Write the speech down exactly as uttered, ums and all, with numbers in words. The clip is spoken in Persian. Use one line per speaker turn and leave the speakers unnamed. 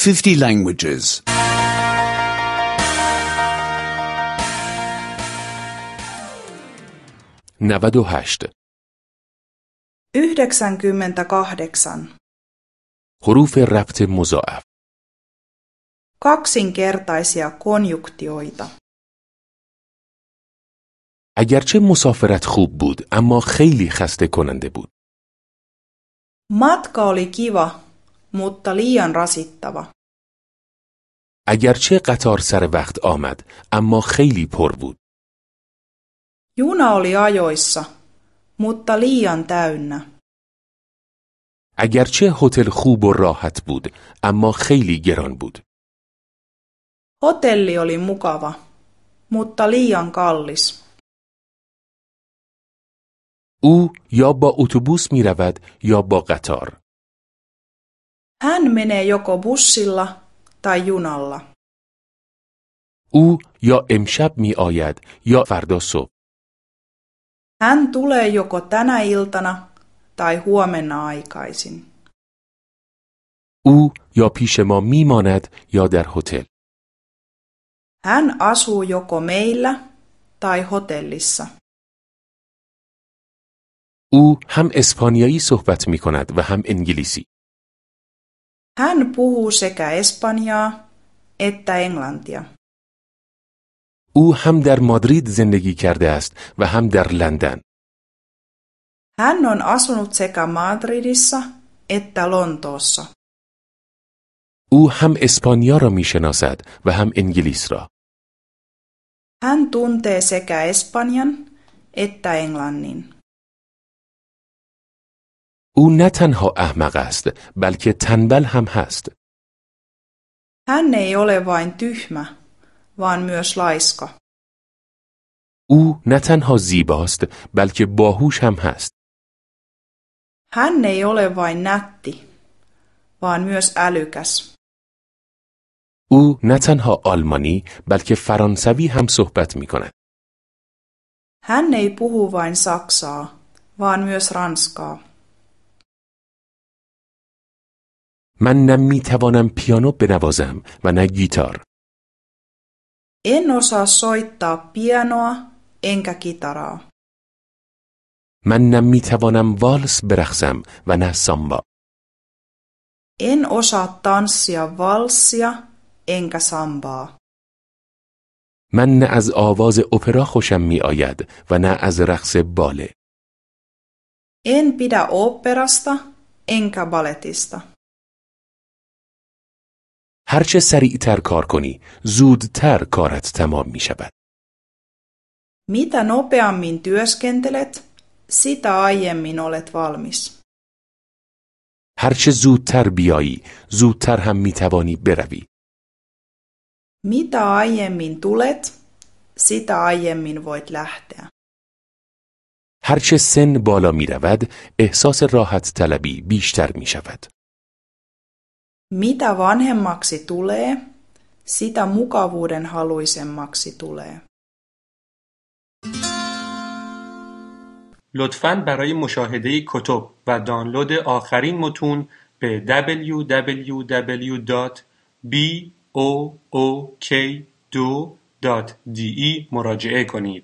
fifty languages.
نود و هشت.
yhdeksänkymmentäkahdeksan.
حروف ربط مضاعف.
Kaksinkertaisia konjunktioita.
اگرچه مسافرت خوب بود اما خیلی خسته کننده بود.
Matka oli kiva, mutta liian rasittava.
اگرچه قطار سر وقت آمد اما خیلی پر بود.
Juna oli ajoissa, mutta liian täynnä.
اگرچه هتل خوب و راحت بود اما خیلی گران بود.
Hotelli oli mukava, mutta liian kallis.
او یا با اتوبوس می رود یا با قطار.
Hän menee joko bussilla tai junalla.
او یا امشب می آید یا فردا صبح.
Hän tulee joko tänä iltana tai huomenna aikaisin.
او یا پیش ما می ماند یا در هتل.
Hän asuu joko meillä tai hotellissa.
او هم اسپانیایی صحبت می کند و هم انگلیسی.
Hän puhuu sekä espanjaa että englantia.
او هم در مادرید زندگی کرده است و هم در لندن.
Hän on asunut sekä Madridissa että Lontoossa.
او هم اسپانیا را می شناسد و هم انگلیس را.
Hän tuntee sekä Espanjan että Englannin.
او نه تنها احمق است بلکه تنبل هم هست.
Hän ei ole vain tyhmä, vaan myös laiska.
او نه تنها زیباست بلکه باهوش هم هست.
Hän ei ole vain nätti, vaan myös älykäs.
او نه تنها آلمانی بلکه فرانسوی هم صحبت می کند.
Hän ei puhu vain saksaa, vaan myös ranskaa.
من نه می توانم پیانو بنوازم و نه گیتار.
En osaa soittaa pianoa enkä kitaraa.
من نه می توانم والس برقصم و نه سامبا.
En osaa tanssia valssia enkä sambaa.
من نه از آواز اپرا خوشم می آید و نه از رقص باله.
En pidä oopperasta enkä baletista.
هرچه سریعتر کار کنی زودتر کارت تمام می شود.
Mitä nopeammin työskentelet, sitä aiemmin olet valmis.
هرچه زودتر بیایی زودتر هم می توانی بروی.
Mitä aiemmin tulet, sitä aiemmin voit lähteä.
هرچه سن بالا می رود احساس راحت طلبی بیشتر می شود.
Mitä vanhemmaksi tulee, sitä mukavuuden haluisemmaksi tulee.
لطفاً برای مشاهده کتب و دانلود آخرین متون به دبلیو دبلیو دبلیو دات بی او او کی دو دات دی ای مراجعه کنید.